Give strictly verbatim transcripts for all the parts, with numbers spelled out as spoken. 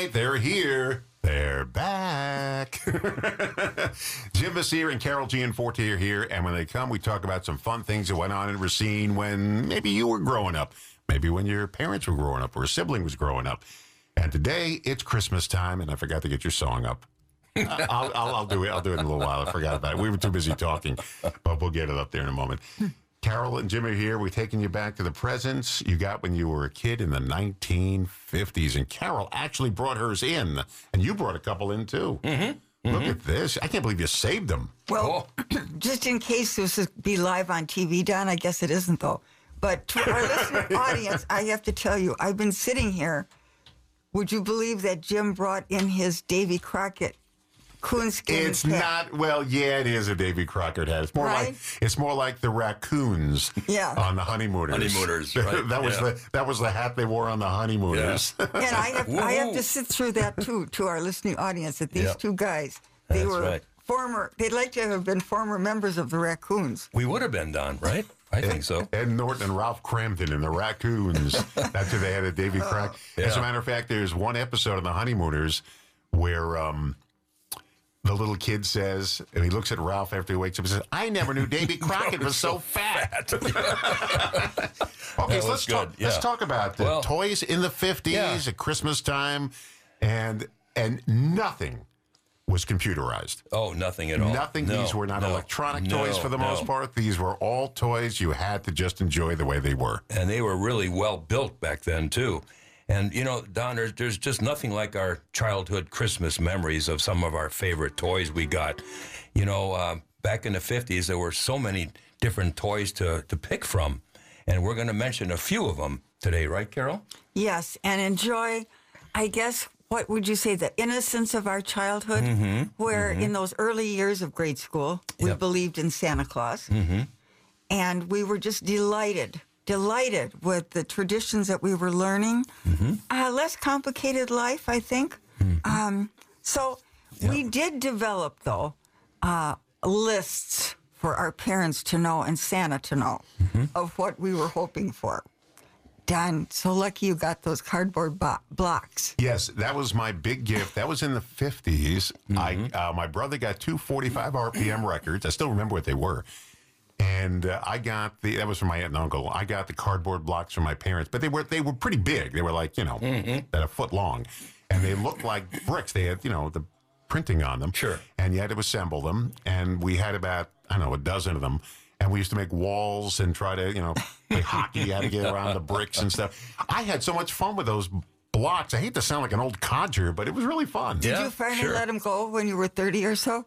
right, they're here. They're back. Jim Messere and Carol Gianforte are here, and when they come, we talk about some fun things that went on in Racine when maybe you were growing up, maybe when your parents were growing up or a sibling was growing up. And today, it's Christmas time, and I forgot to get your song up. I'll, I'll, I'll do it. I'll do it in a little while. I forgot about it. We were too busy talking, but we'll get it up there in a moment. Carol and Jim are here. We're taking you back to the presents you got when you were a kid in the nineteen fifties. And Carol actually brought hers in, and you brought a couple in, too. Mm-hmm. Look mm-hmm. at this. I can't believe you saved them. Well, oh. just in case this would be live on T V, Don, I guess it isn't, though. But to our listener audience, I have to tell you, I've been sitting here. Would you believe that Jim brought in his Davy Crockett coonskin It's hat? not, well, yeah, it is a Davy Crockett hat. It's more Right? like it's more like the raccoons Yeah. on the honeymooners. Honeymooners, right, that was yeah. the that was the hat they wore on the honeymooners. And I have, I have Whoa. to sit through that, too, to our listening audience, that these Yeah. two guys, they That's were right. former, they'd like to have been former members of the Raccoons. We would have been, Don, right? I think so. Ed Norton and Ralph Cramton and the Raccoons. That's who they had a Davy Crockett. As a Yeah. matter of fact, there's one episode of the honeymooners where um, the little kid says, and he looks at Ralph after he wakes up and says, I never knew Davy Crockett was so fat. okay, That so was let's good, talk, let's yeah. talk about the Well, toys in the fifties yeah. at Christmas time, and and nothing was computerized. Oh, nothing at all. Nothing. No, These were not no, electronic no, toys for the most no. part. These were all toys you had to just enjoy the way they were. And they were really well built back then, too. And, you know, Don, there's, there's just nothing like our childhood Christmas memories of some of our favorite toys we got. You know, uh, back in the fifties, there were so many different toys to, to pick from. And we're going to mention a few of them today, right, Carol? Yes, and enjoy, I guess, what would you say, the innocence of our childhood, Mm-hmm. where in those early years of grade school, we Yep. believed in Santa Claus. Mm-hmm. And we were just delighted, delighted with the traditions that we were learning. Mm-hmm. Uh, less complicated life, I think. Um, so we did develop, though, uh, lists for our parents to know and Santa to know Mm-hmm. of what we were hoping for. Don, so lucky you got those cardboard bo- blocks. Yes, that was my big gift. That was in the fifties. I uh, my brother got two forty-five R P M records. I still remember what they were. And uh, I got the that was from my aunt and uncle. I got the cardboard blocks from my parents, but they were they were pretty big. They were like, you know, about a foot long. And they looked like bricks. They had, you know, the printing on them. Sure. And you had to assemble them. And we had about, I don't know, a dozen of them. And we used to make walls and try to, you know, play hockey. You had to get around the bricks and stuff. I had so much fun with those blocks. I hate to sound like an old codger, but it was really fun. Did Yeah, you finally sure. let them go when you were thirty or so?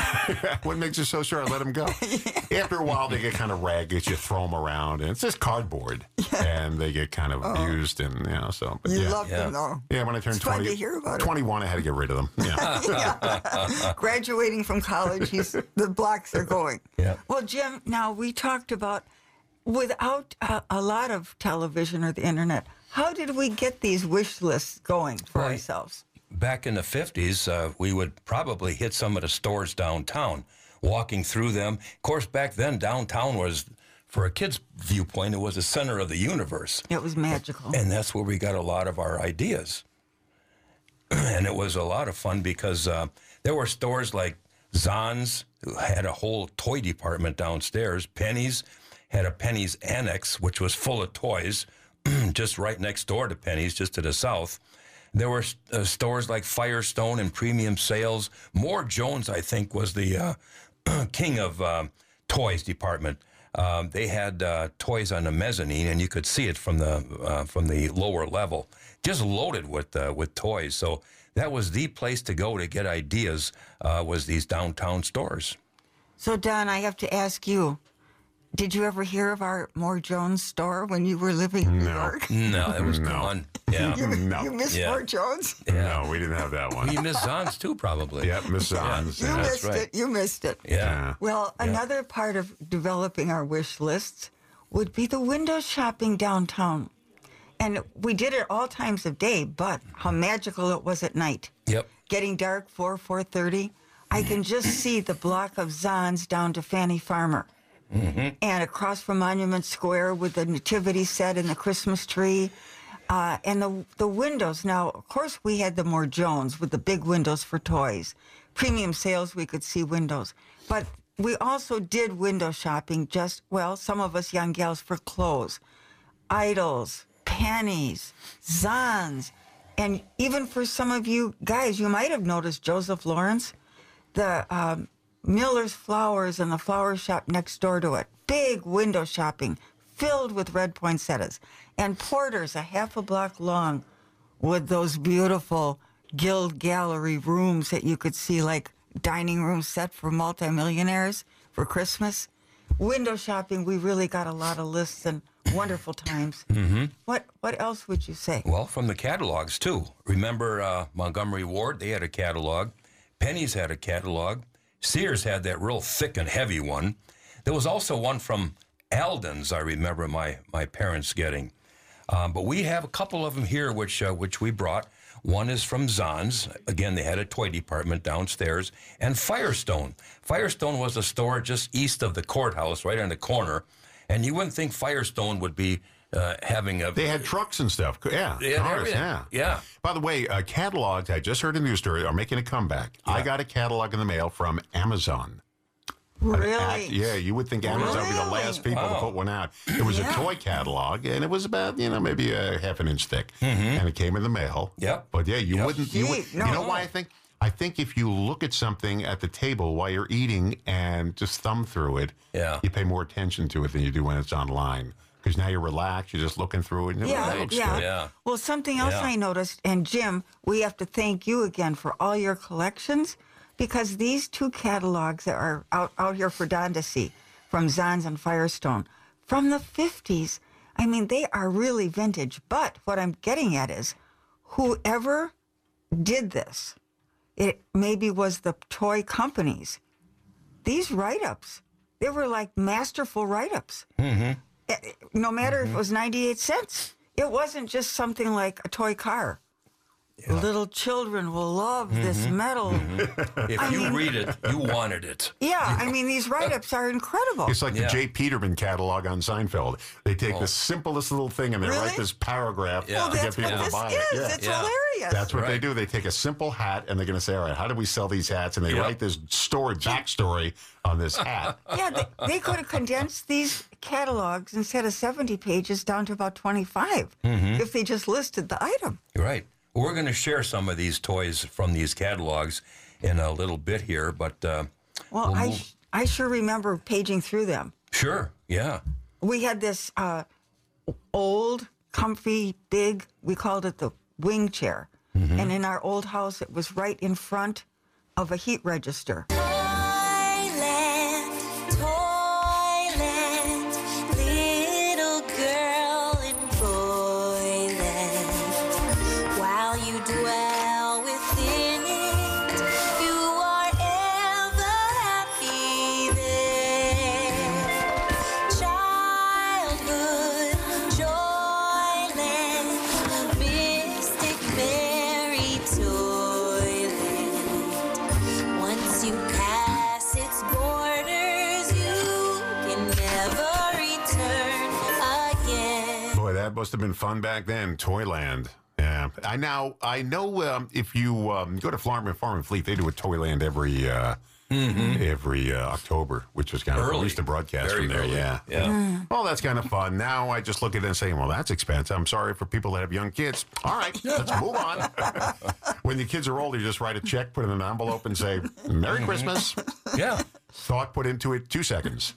What makes you so sure I let them go? After a while, they get kind of ragged. You throw them around, and it's just cardboard. And they get kind of abused, and, you know, so. But You yeah. loved Yeah. them, though. Yeah, when I turned It's fun twenty, to hear about it. twenty-one, I had to get rid of them. Yeah. Yeah. Graduating from college, he's, the blocks are going. Yeah. Well, Jim, now we talked about without uh, a lot of television or the internet, how did we get these wish lists going for Right. ourselves? Back in the fifties, uh, we would probably hit some of the stores downtown, walking through them. Of course, back then, downtown was, for a kid's viewpoint, it was the center of the universe. It was magical. And that's where we got a lot of our ideas. And it was a lot of fun because uh, there were stores like Zahn's, who had a whole toy department downstairs. Penny's had a Penny's Annex, which was full of toys, just right next door to Penny's, just to the south. There were uh, stores like Firestone and Premium Sales. Moore Jones, I think, was the uh, king of uh, toys department. Um, they had uh, toys on the mezzanine, and you could see it from the uh, from the lower level, just loaded with uh, with toys. So that was the place to go to get ideas. Uh, was these downtown stores? So, Don, I have to ask you, did you ever hear of our Moore Jones store when you were living in New No. York? No, it was No. gone. Yeah, You, No. you missed Yeah. Moore Jones? No, we didn't have that one. we missed Zahn's too, probably. Yep, Miss Zons. You Yeah. missed right. it. You missed it. Yeah. Well, another part of developing our wish lists would be the window shopping downtown. And we did it all times of day, but how magical it was at night. Yep. Getting dark, four, four thirty. I can just see the block of Zahn's down to Fannie Farmer. And across from Monument Square with the nativity set and the Christmas tree. Uh, and the the windows. Now, of course, we had the more Jones with the big windows for toys. Premium sales, we could see windows. But we also did window shopping, just, well, some of us young gals for clothes. Idols, Pennies, Zons. And even for some of you guys, you might have noticed Joseph Lawrence, the um, Miller's Flowers and the flower shop next door to it. Big window shopping filled with red poinsettias. And Porter's a half a block long with those beautiful Guild Gallery rooms that you could see, like dining room set for multimillionaires for Christmas. Window shopping, we really got a lot of lists and wonderful times. Mm-hmm. What what else would you say? Well, from the catalogs, too. Remember uh, Montgomery Ward? They had a catalog. Penny's had a catalog. Sears had that real thick and heavy one. There was also one from Alden's, I remember my, my parents getting. Um, but we have a couple of them here, which uh, which we brought. One is from Zons. Again, they had a toy department downstairs. And Firestone. Firestone was a store just east of the courthouse, right on the corner. And you wouldn't think Firestone would be uh, having a... They had trucks and stuff. Yeah, They had cars, everything. yeah. Yeah. By the way, uh, catalogs, I just heard a news story, are making a comeback. Yeah. I got a catalog in the mail from Amazon. Really? At- yeah, you would think Amazon would be the Really? last people to Wow. put one out. It was Yeah. a toy catalog, and it was about, you know, maybe a half an inch thick. And it came in the mail. Yep. But yeah, you Yep. wouldn't, you, would, Gee, you no. know why I think? I think if you look at something at the table while you're eating and just thumb through it, Yeah. you pay more attention to it than you do when it's online. Because now you're relaxed, you're just looking through it. And, Yeah, that looks yeah. good. Yeah. Well, something else Yeah. I noticed, and Jim, we have to thank you again for all your collections, because these two catalogs that are out, out here for Don to see, from Zons and Firestone, from the fifties, I mean, they are really vintage. But what I'm getting at is, whoever did this, it maybe was the toy companies. These write-ups, they were like masterful write-ups. Eh, No matter if it was ninety-eight cents, it wasn't just something like a toy car. Little children will love this metal. If I you mean- read it, you wanted it. Yeah, I mean, these write-ups are incredible. It's like Yeah. the Jay Peterman catalog on Seinfeld. They take the simplest little thing and they Really? write this paragraph Yeah. to Well, get that's people what to this buy is. it. Yeah. It's Yeah. hilarious. That's what they Right. do. They take a simple hat and they're going to say, all right, how do we sell these hats? And they Yep. write this story, backstory on this hat. Yeah, they, they could have condensed these catalogs instead of seventy pages down to about twenty-five if they just listed the item. You're right. We're going to share some of these toys from these catalogs in a little bit here, but uh, Well, we'll I, move- sh- I sure remember paging through them. sure, yeah. We had this uh, old, comfy, big, we called it the wing chair. And in our old house, it was right in front of a heat register. Toyland, Toyland, little girl in Toyland. While you dwell within it, you are ever happy there. Childhood, Joyland, mystic merry Toyland. Once you pass its borders, you can never return again. Boy, that must have been fun back then. Toyland. Yeah. I now I know um, if you um, go to Farm Farm and Fleet, they do a Toyland every uh, every uh, October, which is kind of Early. we used to broadcast Very from there. early. Yeah. Yeah. Well, that's kind of fun. Now I just look at it and say, well, that's expensive. I'm sorry for people that have young kids. All right, let's move on. When the kids are older, you just write a check, put it in an envelope, and say, Merry Christmas. Yeah. Thought put into it two seconds.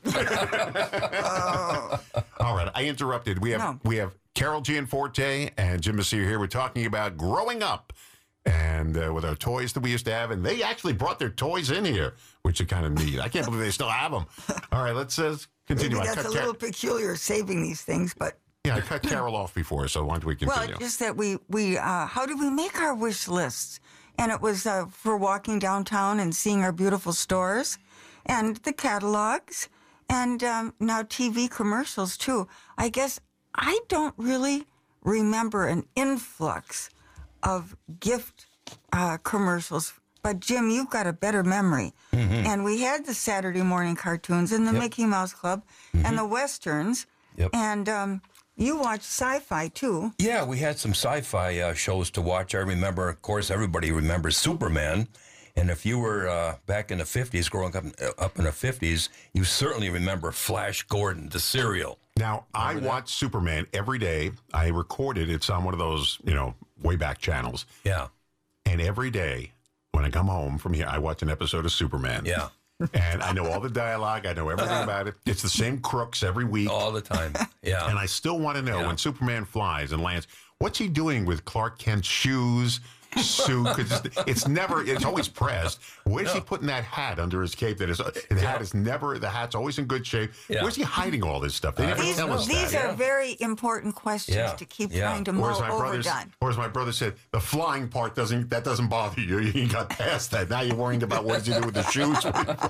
All right, I interrupted. We have No. we have Carol Gianforte and Jim Messier here. We're talking about growing up and uh, with our toys that we used to have, and they actually brought their toys in here, which is kind of neat. I can't believe they still have them. All right, let's uh, continue. Maybe I that's a cut Car- little peculiar saving these things, but yeah, I cut Carol off before, so why don't we well, continue? just that we we uh, how do we make our wish lists? And it was uh, for walking downtown and seeing our beautiful stores, and the catalogs, and um, now T V commercials too. I guess I don't really remember an influx of gift uh, commercials. But Jim, you've got a better memory. And we had the Saturday morning cartoons and the Mickey Mouse Club and the westerns. Yep. And um, You watch sci-fi too. Yeah, we had some sci-fi uh, shows to watch. I remember, of course, everybody remembers Superman. And if you were uh, back in the fifties, growing up, up in the fifties, you certainly remember Flash Gordon, the serial. Now, I watch Superman every day. I record it. It's on one of those, you know, way back channels. Yeah, And every day when I come home from here, I watch an episode of Superman. yeah, And I know all the dialogue. I know everything about it. It's the same crooks every week. all the time. Yeah. And I still want to know Yeah. when Superman flies and lands, what's he doing with Clark Kent's shoes, suit? Because it's, it's never, it's always pressed. Where's he putting that hat under his cape? That is, the hat is never, the hat's always in good shape. Yeah. Where's he hiding all this stuff? They never These, tell us these that. are very important questions Yeah. to keep Yeah. trying to Whereas mull my over, brother, Don. whereas my brother said, the flying part doesn't that doesn't bother you. You got past that. Now you're worrying about what you do with the shoes. All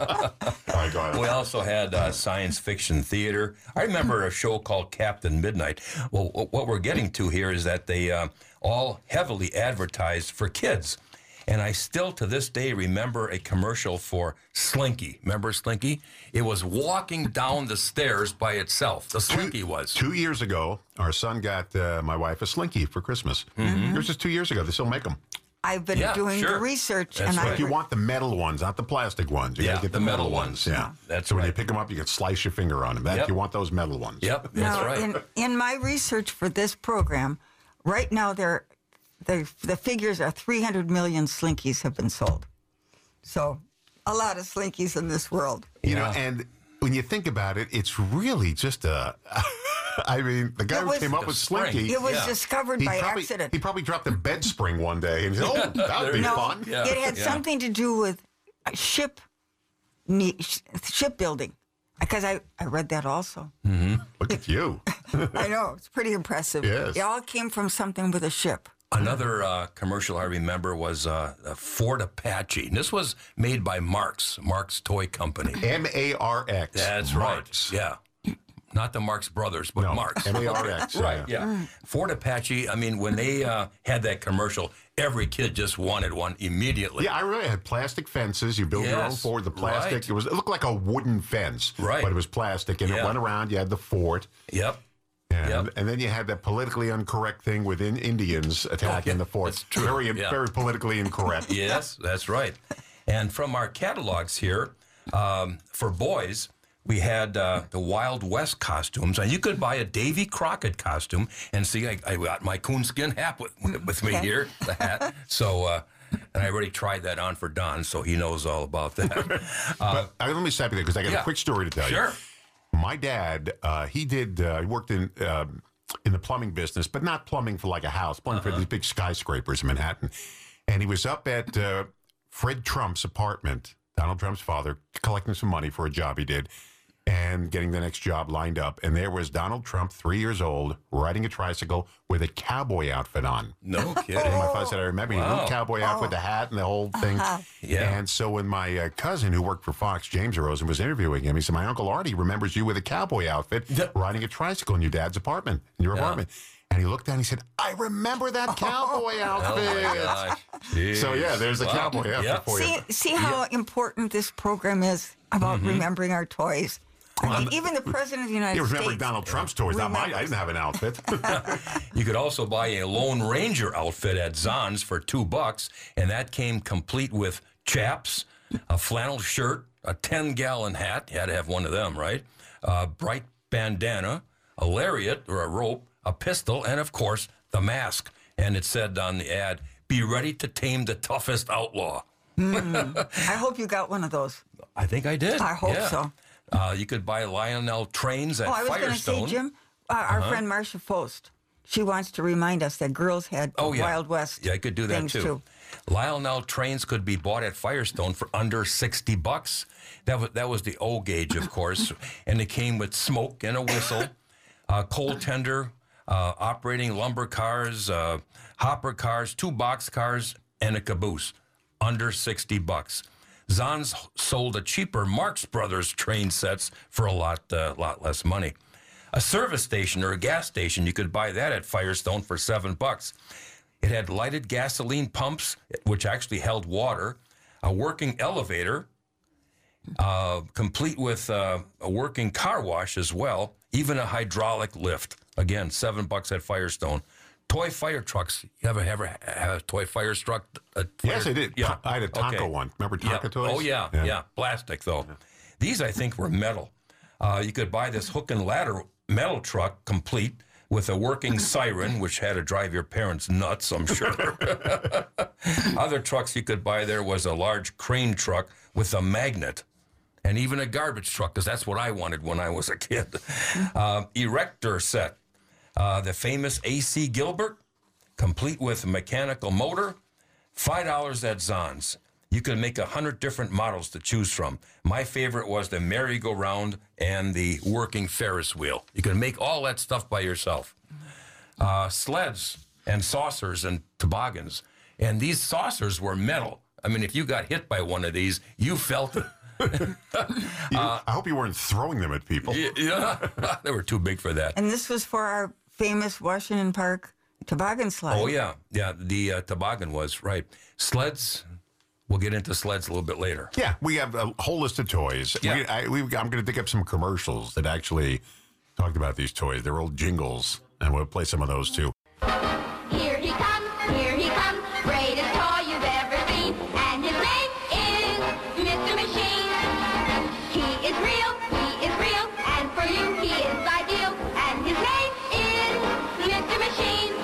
right, go ahead. We also had uh, science fiction theater. I remember a show called Captain Midnight. Well, what we're getting to here is that they uh, all heavily advertised for kids. And I still, to this day, remember a commercial for Slinky. Remember Slinky? It was walking down the stairs by itself. The Slinky was. Two years ago, our son got uh, my wife a Slinky for Christmas. It was just two years ago. They still make them. I've been Yeah, doing sure. the research, That's and right. I But you want the metal ones, not the plastic ones. You Yeah, gotta get the, the metal, metal ones. ones. Yeah, That's so when you right. pick them up, you can slice your finger on them. That Yep. you want those metal ones. Yep, that's now, right. in, in my research for this program, right now there, the the figures are three hundred million Slinkies have been sold. So, a lot of Slinkies in this world. You know, and when you think about it, it's really just a. I mean, the guy It who was- came up The with spring. Slinky. It was Yeah. discovered He by probably, accident. he probably dropped a bed spring one day and he said, "Oh, that would be No. fun." Yeah. It had yeah. something to do with ship ne- shipbuilding, because I, I read that also. Look at you. I know, it's pretty impressive. Yes. It all came from something with a ship. Another uh, commercial I remember was uh, a Ford Apache. And this was made by Marx, Marx Toy Company. M A R X. That's Marx. right. Yeah. Not the Marx Brothers, but No, Marx. M A R X. Right, yeah. Ford Apache, I mean, when they uh, had that commercial, every kid just wanted one immediately. Yeah, I remember it had plastic fences. You build your own Yes, fort. The plastic, right. it was it looked like a wooden fence, Right. but it was plastic, and it Yeah. went around. You had the fort, Yep. and, Yep. and then you had that politically incorrect thing within Indians attacking yeah, the fort. that's true. Very, Yeah. very politically incorrect. Yes, that's right. And from our catalogs here, um, for boys, we had uh, the Wild West costumes, and you could buy a Davy Crockett costume. And see, I, I got my coonskin hat with, with me Okay. here, the hat. So, uh, and I already tried that on for Don, so he knows all about that. Uh, But uh, let me stop you there because I got yeah. a quick story to tell you. Sure. My dad, uh, he did. Uh, he worked in um, in the plumbing business, but not plumbing for like a house, plumbing Uh-huh. for these big skyscrapers in Manhattan. And he was up at uh, Fred Trump's apartment, Donald Trump's father, collecting some money for a job he did, and getting the next job lined up. And there was Donald Trump, three years old, riding a tricycle with a cowboy outfit on. No kidding. And my father said, I remember, he had a little Wow. cowboy outfit, the hat, and the whole thing. Yeah. And so when my uh, cousin, who worked for Fox, James Rosen, was interviewing him, he said, my Uncle Artie remembers you with a cowboy outfit Yeah. riding a tricycle in your dad's apartment, in your Yeah. apartment. And he looked down and he said, I remember that cowboy Oh, outfit. my gosh. So, yeah, Jeez. there's a Wow. cowboy outfit Yep. for you. See, see how important this program is about Mm-hmm. remembering our toys. I mean, even the president of the United You States. remember Donald Trump's toys, not mine. I remembers. didn't have an outfit. You could also buy a Lone Ranger outfit at Zahn's for two bucks, and that came complete with chaps, a flannel shirt, a ten-gallon hat. You had to have one of them, right? A bright bandana, a lariat or a rope, a pistol, and, of course, the mask. And it said on the ad, be ready to tame the toughest outlaw. I hope you got one of those. I think I did. I hope yeah. so. Uh, you could buy Lionel trains at Oh, I was going to Firestone. say, Jim, uh, our Uh-huh. friend Marcia Fost, she wants to remind us that girls had Oh, yeah. Wild West. Yeah, I could do that things too. Lionel trains could be bought at Firestone for under sixty bucks. That was that was the O gauge, of course, and it came with smoke and a whistle, uh, coal tender, uh, operating lumber cars, uh, hopper cars, two box cars, and a caboose. Under sixty bucks. Zahn's sold a cheaper Marx Brothers train sets for a lot, uh, lot less money. A service station or a gas station, you could buy that at Firestone for seven bucks. It had lighted gasoline pumps, which actually held water, a working elevator, uh, complete with uh, a working car wash as well. even a hydraulic lift. Again, seven bucks at Firestone. Toy fire trucks. You ever ever have a toy fire truck? A fire, Yes, I did. Yeah, I had a Tonka okay. one. Remember Tonka yeah. toys? Oh yeah, yeah, Yeah. plastic though. These I think were metal. Uh, you could buy this hook and ladder metal truck complete with a working siren, which had to drive your parents nuts, I'm sure. Other trucks you could buy there was a large crane truck with a magnet, and even a garbage truck, because that's what I wanted when I was a kid. Uh, erector set, uh, the famous A C Gilbert, complete with mechanical motor, five dollars at Zahn's. You could make a hundred different models to choose from. My favorite was the merry-go-round and the working Ferris wheel. You could make all that stuff by yourself. Uh, sleds and saucers and toboggans. And these saucers were metal. I mean, if you got hit by one of these, you felt it. You- I hope you weren't throwing them at people. Yeah, they were too big for that. And this was for our famous Washington Park toboggan slide. Oh, yeah. Yeah, the uh, toboggan was, right. Sleds, we'll get into sleds a little bit later. Yeah, we have a whole list of toys. Yeah. We, I, we, I'm going to dig up some commercials that actually talked about these toys. They're old jingles, and we'll play some of those too. Here he comes, here he comes, greatest toy you've ever seen, and his name is Mister Machine. He is real, he is real, and for you he is ideal, and his name is Mister Machine.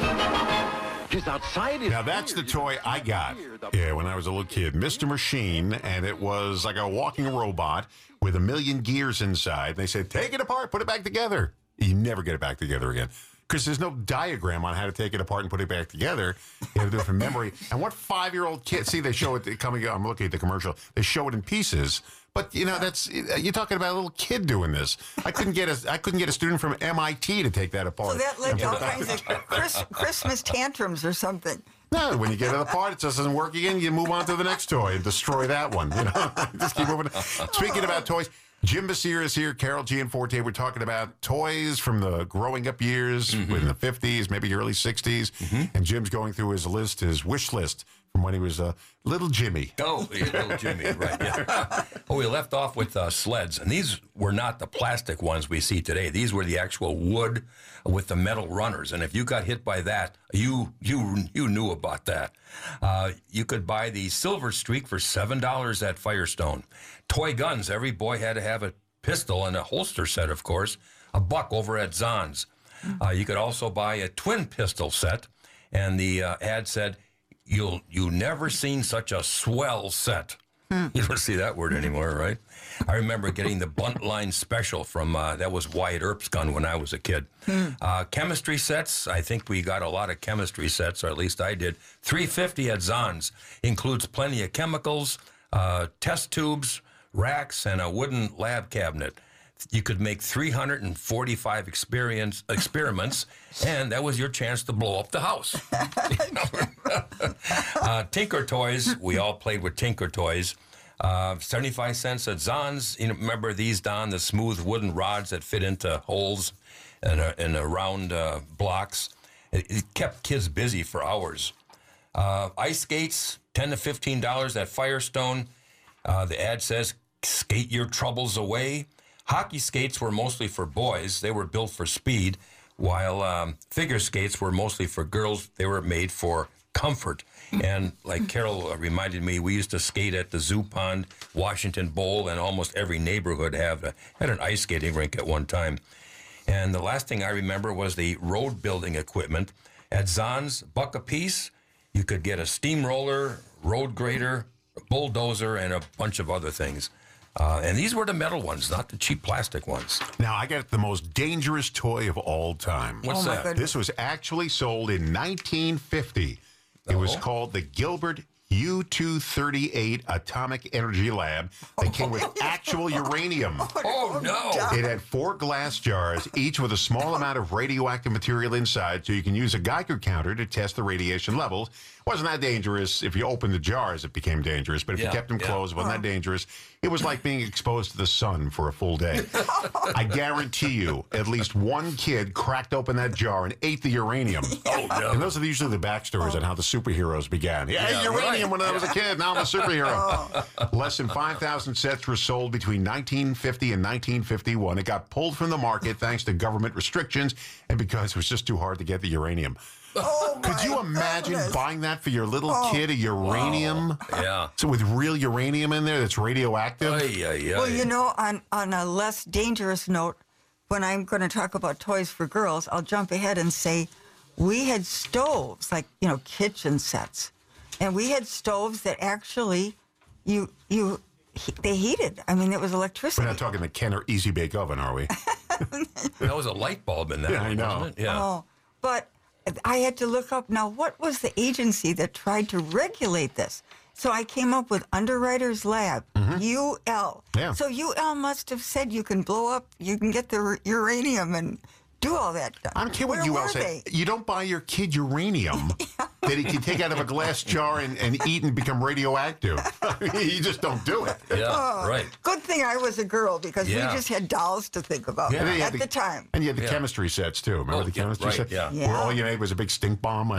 His outside is Now, that's the toy I got yeah, when I was a little kid. Mister Machine, and it was like a walking robot with a million gears inside. They said, take it apart, put it back together. You never get it back together again. Because there's no diagram on how to take it apart and put it back together. You have to do it from memory. And what five-year-old kid, see, they show it coming, I'm looking at the commercial, they show it in pieces. But, you know, that's, you're talking about a little kid doing this. I couldn't get a, I couldn't get a student from M I T to take that apart. So that led to all kinds of Chris, Christmas tantrums or something. No, when you get it apart, it just doesn't work again. You move on to the next toy and destroy that one. You know, just keep moving. Speaking about toys, Jim Basir is here. Carol Gianforte. We're talking about toys from the growing up years Mm-hmm. in the fifties, maybe early sixties. And Jim's going through his list, his wish list from when he was a little Jimmy. Oh, yeah, little Jimmy, right, yeah. Oh, we left off with uh, sleds, and these were not the plastic ones we see today. These were the actual wood with the metal runners, and if you got hit by that, you you you knew about that. Uh, you could buy the Silver Streak for seven dollars at Firestone. Toy guns, every boy had to have a pistol and a holster set, of course, a buck over at Zahn's. Uh, you could also buy a twin pistol set, and the uh, ad said, You'll you never seen such a swell set. You don't see that word anymore, right? I remember getting the Buntline Special from uh, that was Wyatt Earp's gun when I was a kid. Uh, chemistry sets, I think we got a lot of chemistry sets, or at least I did. three fifty at Zahn's includes plenty of chemicals, uh, test tubes, racks, and a wooden lab cabinet. You could make three hundred forty-five experience experiments, and that was your chance to blow up the house. uh, Tinker Toys, we all played with Tinker Toys. Uh, seventy-five cents at Zahn's. You know, remember these, Don, the smooth wooden rods that fit into holes and, uh, and uh, round uh, blocks. It, it kept kids busy for hours. Uh, ice skates, ten to fifteen dollars at Firestone. Uh, the ad says, skate your troubles away. Hockey skates were mostly for boys. They were built for speed, while um, figure skates were mostly for girls. They were made for comfort. And like Carol uh, reminded me, we used to skate at the Zoo Pond, Washington Bowl, and almost every neighborhood have a, had an ice skating rink at one time. And the last thing I remember was the road building equipment. At Zahn's, buck a piece, you could get a steamroller, road grader, a bulldozer, and a bunch of other things. Uh, and these were the metal ones, not the cheap plastic ones. Now, I got the most dangerous toy of all time. What's Oh, my that? goodness. This was actually sold in nineteen fifty. It was Oh. called the Gilbert U two thirty-eight Atomic Energy Lab. They came with actual uranium. Oh, no. It had four glass jars, each with a small amount of radioactive material inside, so you can use a Geiger counter to test the radiation levels. Wasn't that dangerous. If you opened the jars, it became dangerous. But if Yeah, you kept them yeah. closed, it wasn't that dangerous. It was like being exposed to the sun for a full day. I guarantee you, at least one kid cracked open that jar and ate the uranium. Oh, no. And those are usually the backstories on how the superheroes began. Yeah, Yeah, uranium, uranium when I was a kid. Now I'm a superhero. Less than five thousand sets were sold between nineteen fifty and nineteen fifty-one. It got pulled from the market thanks to government restrictions and because it was just too hard to get the uranium. Oh, Could my you imagine goodness. buying that for your little Oh. kid, a uranium? Yeah. So with real uranium in there that's radioactive? Ay, ay, ay. Well, you know, on, on a less dangerous note, when I'm going to talk about toys for girls, I'll jump ahead and say we had stoves, like, you know, kitchen sets. And we had stoves that actually you you he- they heated. I mean, it was We're electricity. not talking the Kenner Easy Bake Oven, are we? That was a light bulb in that. Yeah, I one, know. wasn't it? Yeah. Oh, but I had to look up now what was the agency that tried to regulate this. So I came up with Underwriters Lab, U L. Yeah. So U L must have said you can blow up, you can get the r- uranium and do all that. I don't care what Where you were all say. they? You don't buy your kid uranium that he can take out of a glass jar and, and eat and become radioactive. You just don't do it. Yeah, right. Good thing I was a girl because Yeah. we just had dolls to think about Yeah. And then you at had the time. And you had the Yeah. chemistry sets, too. Remember Oh, the yeah, chemistry right, set? yeah. Where all Yeah. you made was a big stink bomb.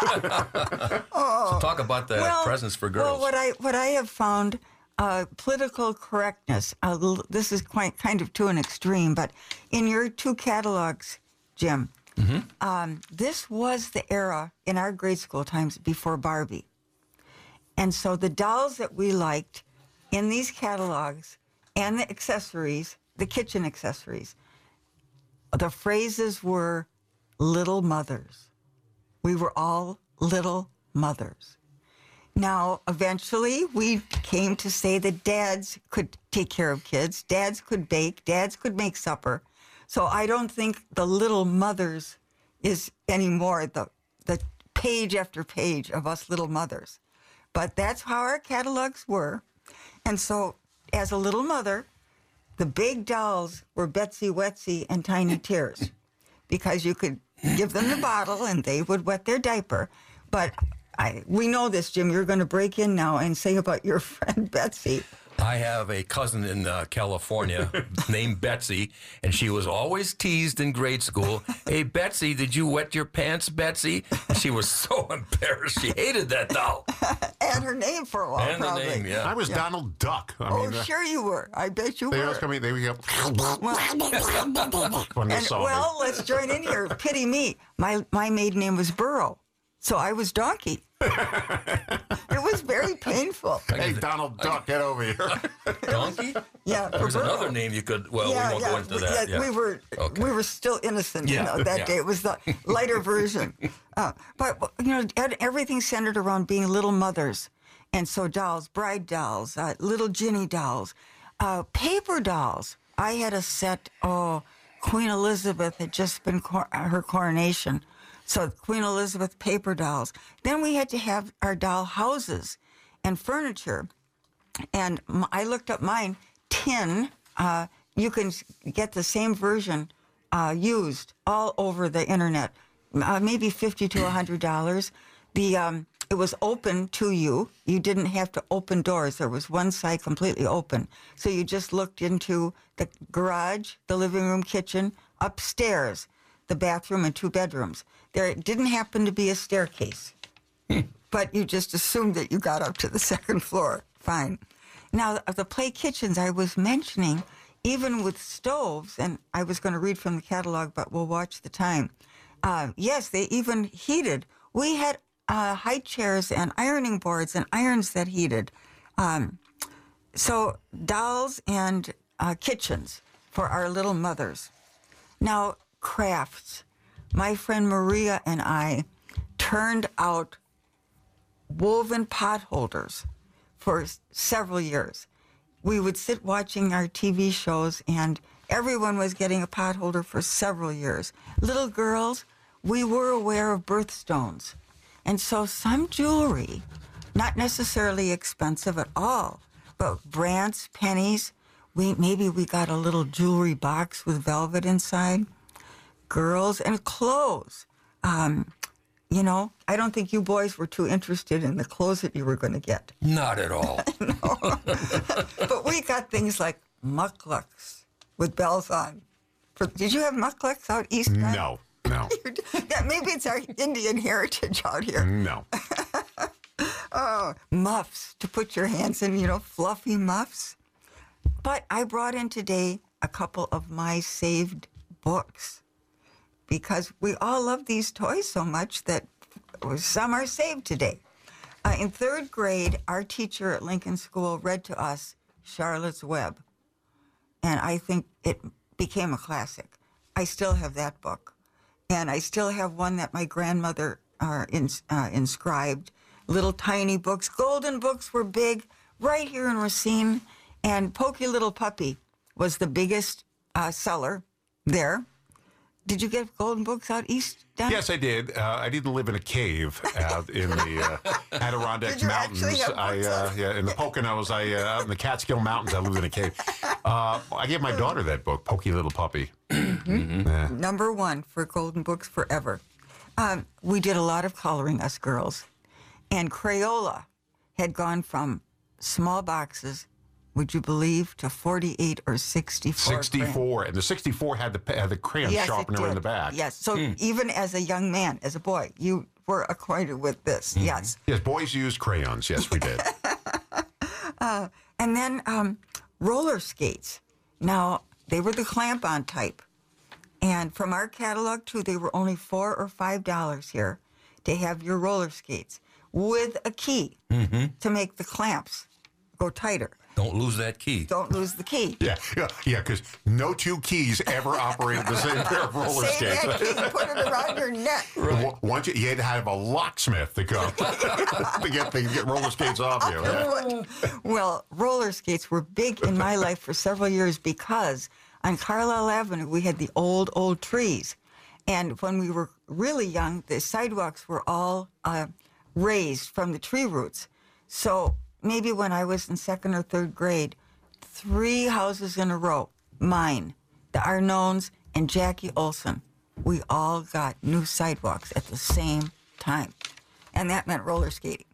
So talk about the presents for girls. Well, what I what I have found, uh, political correctness. Uh, l- this is quite kind of to an extreme, but in your two catalogs, Jim, Mm-hmm. um, this was the era in our grade school times before Barbie, and so the dolls that we liked in these catalogs and the accessories, the kitchen accessories, the phrases were "little mothers." We were all little mothers. Now, eventually, we came to say that dads could take care of kids, dads could bake, dads could make supper. So I don't think the little mothers is anymore the the page after page of us little mothers. But that's how our catalogs were. And so, as a little mother, the big dolls were Betsy Wetsy and Tiny Tears because you could give them the bottle and they would wet their diaper. But I, we know this, Jim. You're going to break in now and say about your friend Betsy. I have a cousin in uh, California named Betsy, and she was always teased in grade school. Hey, Betsy, did you wet your pants, Betsy? And she was so embarrassed. She hated that doll. And her name for a while, And the probably. name, yeah. I was Donald Duck. I Oh, mean, uh, sure you were. I bet you they were. always come in, they would go, Well, when they and, saw well, me. let's join in here. Pity me. My my maiden name was Burrow, so I was Donkey. It was very painful. Hey, Donald Duck, get over here. Donkey? Yeah, for There's Burrow. another name you could, well, we won't go into we, that. yeah, Yeah. we were Okay. we were still innocent, Yeah, you know, that yeah. day. It was the lighter version. Uh, but you know, ed- everything centered around being little mothers, and so dolls, bride dolls, uh, little Ginny dolls, uh, paper dolls. I had a set. Oh, Queen Elizabeth had just been cor- her coronation, so Queen Elizabeth paper dolls. Then we had to have our doll houses and furniture. And m- I looked up mine, tin. Uh, you can s- get the same version uh, used all over the internet, uh, maybe fifty to a hundred dollars. The um, it was open to you. You didn't have to open doors. There was one side completely open, so you just looked into the garage, the living room, kitchen, upstairs, the bathroom, and two bedrooms. There didn't happen to be a staircase. But you just assumed that you got up to the second floor. Fine. Now, the play kitchens I was mentioning, even with stoves, and I was going to read from the catalog, but we'll watch the time. Uh, yes, they even heated. We had uh, high chairs and ironing boards and irons that heated. Um, so dolls and uh, kitchens for our little mothers. Now, crafts. My friend Maria and I turned out woven pot holders for s- several years. We would sit watching our T V shows, and everyone was getting a pot holder for several years. Little girls, we were aware of birthstones. And so some jewelry, not necessarily expensive at all, but Brandt's, pennies, we, maybe we got a little jewelry box with velvet inside. Girls and clothes. Um, you know, I don't think you boys were too interested in the clothes that you were going to get. Not at all. But we got things like mucklucks with bells on. For, did you have mucklucks out east? Guy? No, no, Yeah, maybe it's our Indian heritage out here. no. Oh, muffs to put your hands in, you know, fluffy muffs. But I brought in today a couple of my saved books because we all love these toys so much that some are saved today. Uh, in third grade, our teacher at Lincoln School read to us Charlotte's Web, and I think it became a classic. I still have that book, and I still have one that my grandmother uh, ins- uh, inscribed, little tiny books. Golden books were big right here in Racine, and Pokey Little Puppy was the biggest uh, seller there. Did you get golden books out east, Don? Yes, I did. Uh, I didn't live in a cave out in the uh, Adirondack Did you Mountains. actually have I books uh, out? yeah, in the Poconos. I uh, out in the Catskill Mountains. I lived in a cave. Uh, I gave my daughter that book, Pokey Little Puppy. Mm-hmm. Yeah. Number one for golden books forever. Um, we did a lot of coloring, us girls. And Crayola had gone from small boxes, would you believe, to forty-eight or sixty-four. sixty-four, and the sixty-four had the had the crayon Yes, it sharpener in did. the back. Yes. So even as a young man, as a boy, you were acquainted with this. Yes. Yes, boys used crayons. Yes, we did. And then um, roller skates. Now, they were the clamp-on type. And from our catalog, too, they were only four or five dollars here to have your roller skates with a key to make the clamps go tighter. Don't lose that key. Don't lose the key. Yeah, yeah, yeah. Because no two keys ever operated the same pair of roller Save skates. that key, put it around your neck. W- Once you, you had to have a locksmith to come to get the get roller skates off you. Yeah. Well, roller skates were big in my life for several years because on Carlisle Avenue, we had the old, old trees. And when we were really young, the sidewalks were all uh, raised from the tree roots. So maybe when I was in second or third grade, three houses in a row, mine, the Arnones, and Jackie Olson, we all got new sidewalks at the same time. And that meant roller skating.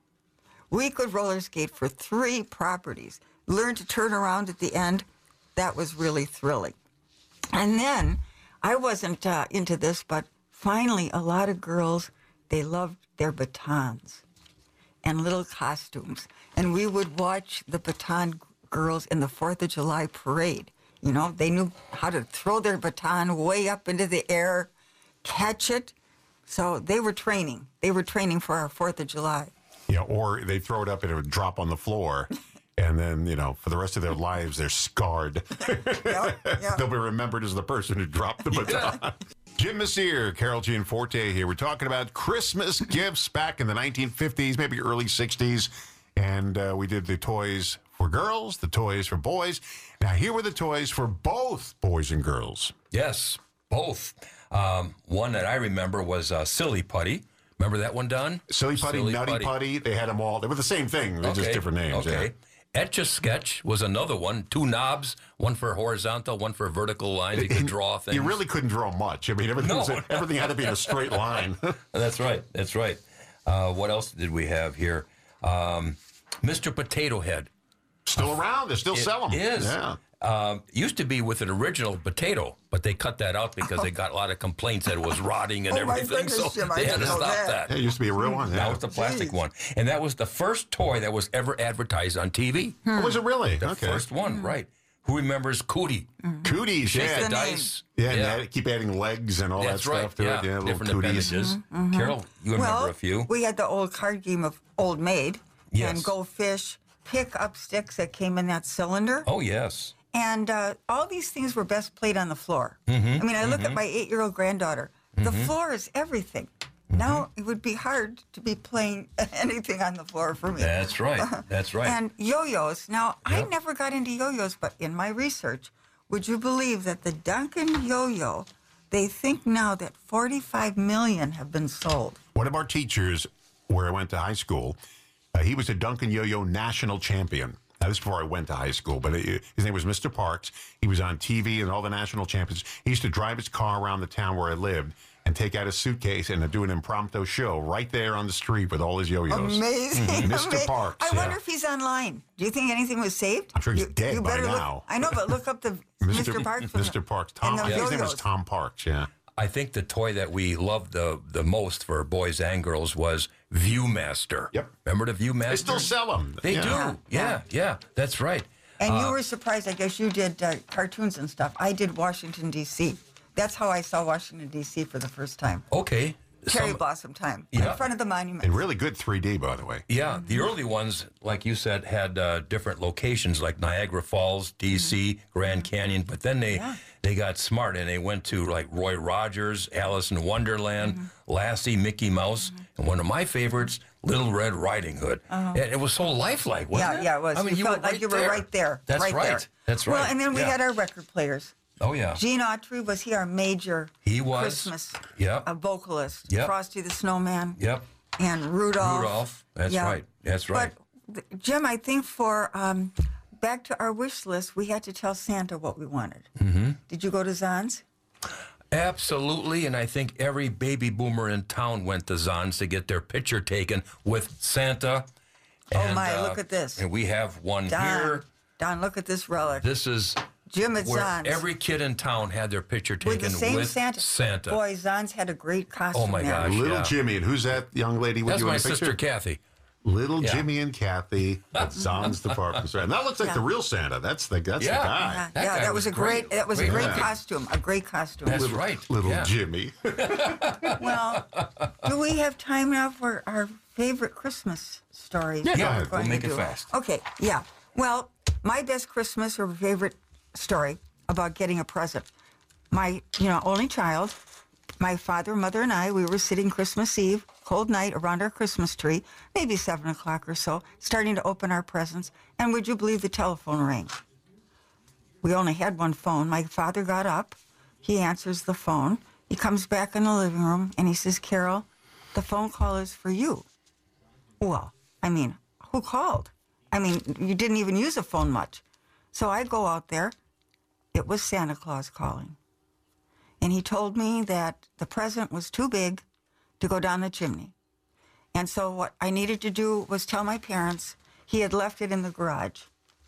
We could roller skate for three properties, learn to turn around at the end. That was really thrilling. And then, I wasn't uh, into this, but finally, a lot of girls, they loved their batons and little costumes. And we would watch the baton girls in the fourth of July parade. You know, they knew how to throw their baton way up into the air, catch it. So they were training. They were training for our fourth of July. Yeah, or they throw it up and it would drop on the floor. And then, you know, for the rest of their lives, they're scarred. Yeah, yeah. They'll be remembered as the person who dropped the baton. Jim Messier, Carol Gianforte here. We're talking about Christmas gifts back in the nineteen fifties, maybe early sixties. And uh, we did the toys for girls, the toys for boys. Now, here were the toys for both boys and girls. Yes, both. Um, one that I remember was uh, Silly Putty. Remember that one, Don? Silly Putty, Silly Nutty Putty. Putty, they had them all. They were the same thing. They're just different names. Okay. Yeah. Etch-a-Sketch was another one. Two knobs, one for horizontal, one for vertical lines. You could draw things. You really couldn't draw much. I mean, everything, No. was, everything had to be in a straight line. That's right. That's right. Uh, what else did we have here? Um, Mister Potato Head. Still around. They still sell them. It is. Yeah. Um, used to be with an original potato, but they cut that out because they got a lot of complaints that it was rotting and Oh, my everything. goodness, So Jim, I they had to didn't know stop that. that. Yeah, it used to be a real one. That Yeah. was the plastic Jeez. one. And that was the first toy that was ever advertised on T V. Oh, was it really? The okay. first one, right. Who remembers Cootie? Cooties, Shake yeah. the the name. dice. Yeah, and they had to keep adding legs and all That's that right. stuff to yeah. it. Yeah, little Different cooties. appendages. Carol, you remember Well, a few. we had the old card game of Old Maid Yes. and Go Fish, pick up sticks that came in that cylinder. Oh, yes. And uh, all these things were best played on the floor. Mm-hmm, I mean, I look at my eight-year-old granddaughter. The floor is everything. Mm-hmm. Now it would be hard to be playing anything on the floor for me. That's right. That's right. And yo-yos. Now, I Yep. never got into yo-yos, but in my research, would you believe that the Duncan yo-yo, they think now that forty-five million have been sold. One of our teachers, where I went to high school, uh, he was a Duncan Yo-Yo national champion. Now, this is before I went to high school, but it, his name was Mister Parks. He was on T V and all the national champions. He used to drive his car around the town where I lived and take out his suitcase and do an impromptu show right there on the street with all his yo-yos. Amazing. Mister Ama- Parks, I wonder yeah. if he's online. Do you think anything was saved? I'm sure he's You- dead you by better look- now. I know, but look up the Mister Parks. from Mister the- Parks. Tom, and I the think his name was yo-yos. Tom Parks, yeah. I think the toy that we loved the, the most for boys and girls was Viewmaster. Yep. Remember the Viewmaster? They still sell them. They Yeah. do. Yeah, yeah, yeah, that's right. And Uh, you were surprised, I guess you did uh, cartoons and stuff. I did Washington, D C That's how I saw Washington, D C for the first time. Okay. Cherry Some- Blossom time Yeah. in front of the monument. And really good three D, by the way. Yeah, the early ones, like you said, had uh, different locations like Niagara Falls, D C, Grand Canyon. But then they Yeah. they got smart and they went to like Roy Rogers, Alice in Wonderland, Lassie, Mickey Mouse, and one of my favorites, Little Red Riding Hood. And it was so lifelike, wasn't yeah, it? yeah, it was. I mean, you, you, felt were like right you were there. right there. That's right. right. There. That's right. Well, and then we Yeah. had our record players. Oh yeah. Gene Autry, was he our major He was. Christmas Yep. a vocalist? Yep. Frosty the Snowman. Yep. And Rudolph. Rudolph. That's Yeah. right. That's right. But th- Jim, I think for um, back to our wish list, we had to tell Santa what we wanted. Mm-hmm. Did you go to Zahn's? Absolutely, and I think every baby boomer in town went to Zahn's to get their picture taken with Santa. Oh, And, my, uh, look at this. And we have one Don, here. Don, look at this relic. This is Jim at where Zahn's. every kid in town had their picture with taken the same with Santa. Santa. Boy, Zahn's had a great costume. Oh, my there. gosh. Little Yeah. Jimmy. And who's that young lady with That's you in my the picture? sister Kathy. Little Yeah. Jimmy and Kathy at Zahn's department store. And that looks like Yeah. the real Santa. That's the that's Yeah. the guy. Yeah, That yeah, guy that was was a great. great. That was a Great great looking. costume. A great costume. That's Little, right. Little yeah. Jimmy. Well, do we have time now for our favorite Christmas stories? Yeah, go that we're ahead. We'll going make to it do? fast. Okay, yeah. Well, my best Christmas or favorite story about getting a present. My, you know, only child, my father, mother, and I, we were sitting Christmas Eve, cold night, around our Christmas tree, maybe seven o'clock or so, starting to open our presents. And would you believe the telephone rang? We only had one phone. My father got up. He answers the phone. He comes back in the living room and he says, Carol, the phone call is for you. Well, I mean, who called? I mean, you didn't even use a phone much. So I go out there. It was Santa Claus calling. And he told me that the present was too big to go down the chimney. And so what I needed to do was tell my parents he had left it in the garage.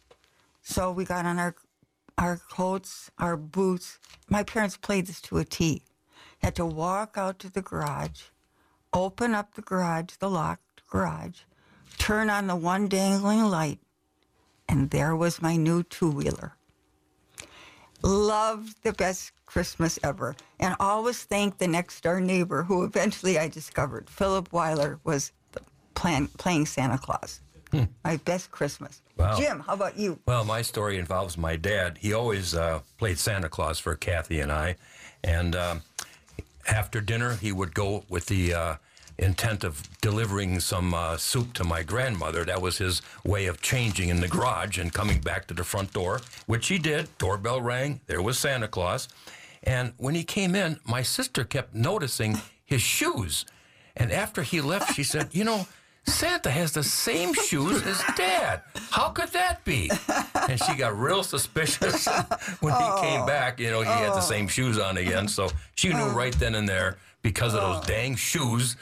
So we got on our our coats, our boots. My parents played this to a T. Had to walk out to the garage, open up the garage, the locked garage, turn on the one dangling light, and there was my new two-wheeler. Loved the best Christmas ever, and always thanked the next door neighbor who eventually I discovered, Philip Weiler, was the plan, playing Santa Claus. My best Christmas. Wow. Jim, how about you? Well, my story involves my dad. He always uh, played Santa Claus for Kathy and I. And um, after dinner, he would go with the uh, intent of delivering some uh, soup to my grandmother. That was his way of changing in the garage and coming back to the front door, which he did. Doorbell rang. There was Santa Claus. And when he came in, my sister kept noticing his shoes. And after he left, she said, you know, Santa has the same shoes as Dad. How could that be? And she got real suspicious when he came back. You know, he had the same shoes on again. So she knew right then and there because of those dang shoes.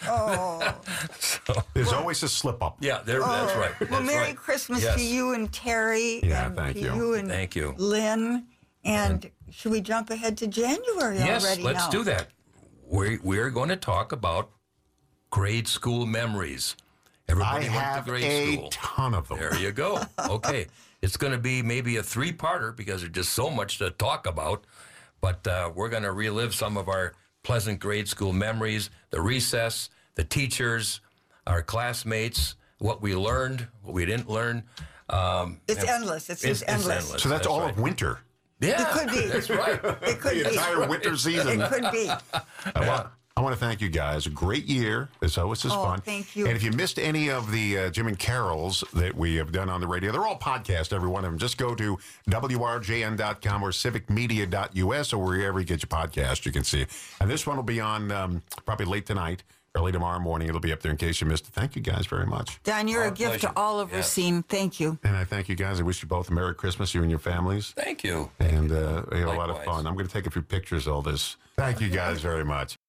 So, There's always a slip up. yeah, there, that's right. Well, That's Merry right. Christmas Yes. to you and Terry. Yeah, and thank to you. you and Thank you. Lynn. And should we jump ahead to January Yes, already let's now? do that. We we're going to talk about grade school memories. I Everybody went have to grade a school. ton of them. There you go. Okay. It's going to be maybe a three-parter because there's just so much to talk about. But uh, we're going to relive some of our pleasant grade school memories, the recess, the teachers, our classmates, what we learned, what we didn't learn. Um, It's and- endless. It's just endless. So that's, all right. of winter. Yeah, It could be. That's right. It could The be. entire winter season. It could be. I want, I want to thank you guys. A great year. It's always is Oh, fun. thank you. And if you missed any of the uh, Jim and Carols that we have done on the radio, they're all podcast, every one of them. Just go to W R J N dot com or civic media dot U S or wherever you get your podcast, you can see it. And this one will be on um, probably late tonight, early tomorrow morning. It'll be up there in case you missed it. Thank you guys very much. Don, you're Our a gift pleasure. to all of Yes. Racine. Thank you. And I thank you guys. I wish you both a Merry Christmas, you and your families. Thank you. And uh, we had a lot of Likewise. fun. I'm going to take a few pictures of all this. Thank you guys very much.